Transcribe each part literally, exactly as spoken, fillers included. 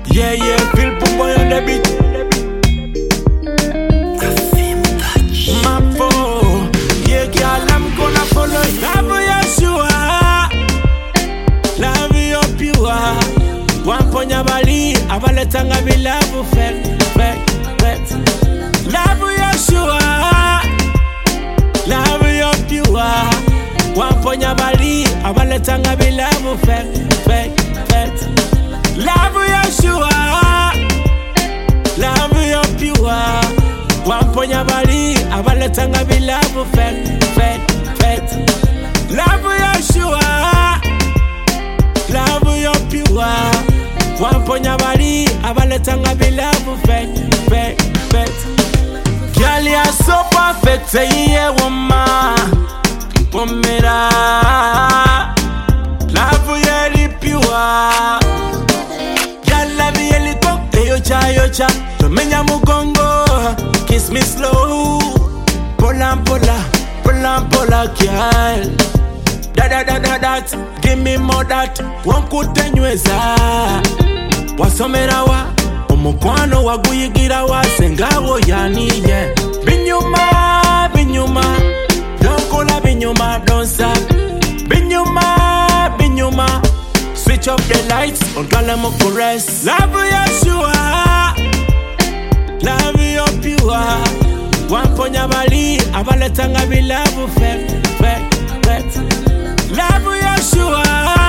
Yeah, yeah, feel boom boy on the beat. Mapo, yeah, girl, I'm gonna follow you. Love Yeshua, love you pure. One ponya bali, abaletanga bi love fek, fek, fek. Love Yeshua, love you pure. One ponya bali, abaletanga bi love fek, fek, fek. Love Yeshua, love you pure. One ponya bali, abaletanga bi love fek, fek, fek. Love Yeshua, love you pure. One ponya bali, abaletanga bi love fek, fek, fek. Girl, you're so perfect, yeah, woman. Pomera, love you pure. Yocha, yocha, tumenya mugongo, kiss me slow. Pola, pola, pola, pola, girl. Da da da da that, give me more that. Wankutenyweza, wasomerawa, omukwano waguyigirawa, sengawo yani yeah. Binyuma, binyuma, don't call a binyuma, don't stop. Binyuma, binyuma. Switch off the lights, on galamo caress. Love Yeshua, love you pure. One ponya bali, abaletanga bi love fek, fek, fek. Love Yeshua,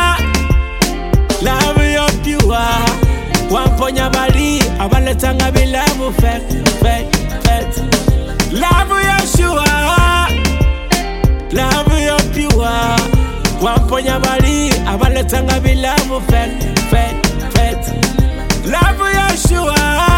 love you pure. One ponya bali, abaletanga bi love fek, fek, fek. Love Yeshua, love you pure. One ponya bali, abaletanga bi love fek, fek, fek. Love Yeshua,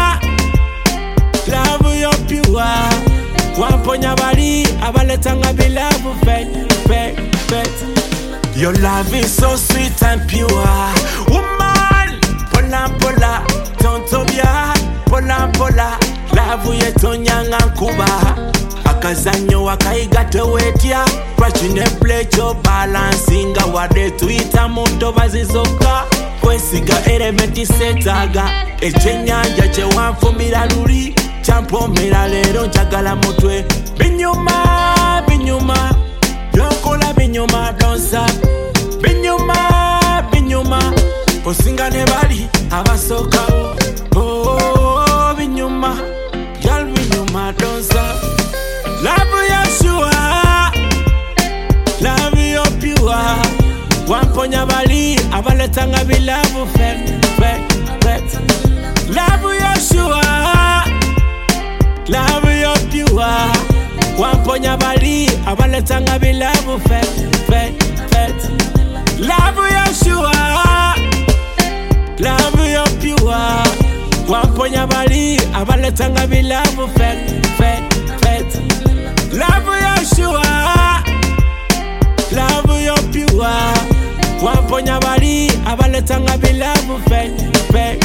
love you pure. One ponya bali, abaletanga bi love fek, fek, fek. Your love is so sweet and pure. Woman, pola pola, tontobia, pola pola. Love ye tonyanga nkuba. Akazanyo wakaiga tewetia. Kwachine plecho balansinga wade tuita mundo bazizoka. Kwesiga elementi setaga. Echenyanja che wanfumira luli. Champo mira lero njagala mutwe. Binyuma, binyuma. Donkola binyuma, don't stop. Binyuma, binyuma. Osinga ne bali, abasoka. Oh, oh, binyuma. Girl, binyuma, don't stop. Love Yeshua, love you pure. One ponya bali, abaletanga bi love fek, fek, fek. Love Yeshua, love you pure. One ponya bali, abaletanga bi love fek, fek, fek. Love Yeshua, love you pure. One ponya bali, abaletanga bi love fek, fek, fek. Love Yeshua, love you pure. One ponya bali, abaletanga bi love fek, fek,